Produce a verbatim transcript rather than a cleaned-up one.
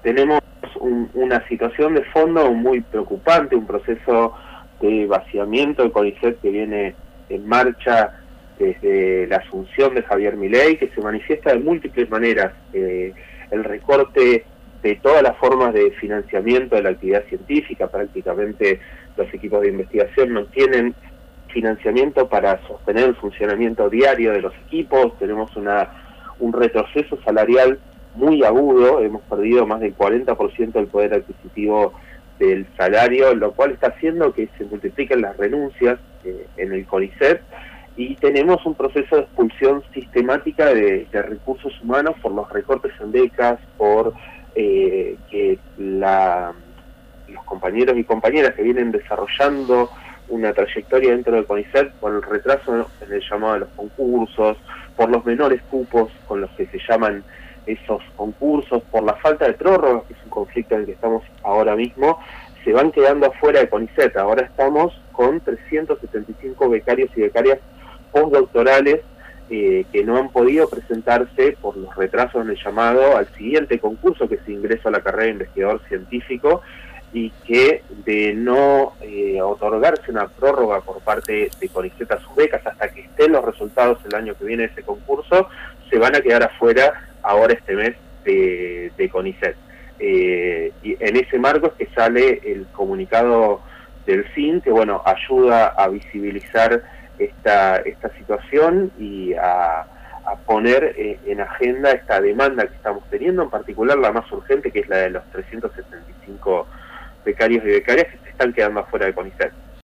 tenemos un, una situación de fondo muy preocupante, un proceso de vaciamiento del CONICET que viene en marcha desde la asunción de Javier Milei, que se manifiesta de múltiples maneras. Eh, el recorte de todas las formas de financiamiento de la actividad científica, prácticamente los equipos de investigación no tienen financiamiento para sostener el funcionamiento diario de los equipos, tenemos una, un retroceso salarial muy agudo, hemos perdido más del cuarenta por ciento del poder adquisitivo del salario, lo cual está haciendo que se multipliquen las renuncias eh, en el CONICET, y tenemos un proceso de expulsión sistemática de, de recursos humanos por los recortes en becas, por eh, que la, los compañeros y compañeras que vienen desarrollando una trayectoria dentro del CONICET, por el retraso en el llamado de los concursos, por los menores cupos con los que se llaman esos concursos, por la falta de prórroga, que es un conflicto en el que estamos ahora mismo, se van quedando afuera de CONICET. Ahora estamos con trescientos setenta y cinco becarios y becarias postdoctorales eh, que no han podido presentarse por los retrasos en el llamado al siguiente concurso, que es ingreso a la carrera de investigador científico, y que de no eh, otorgarse una prórroga por parte de CONICET a sus becas hasta que estén los resultados el año que viene de ese concurso, se van a quedar afuera ahora este mes de, de CONICET. Eh, y en ese marco es que sale el comunicado del C I N, que bueno, ayuda a visibilizar esta, esta situación y a, a poner eh, en agenda esta demanda que estamos teniendo, en particular la más urgente, que es la de los trescientos setenta y cinco becarios y becarias que se están quedando afuera de CONICET.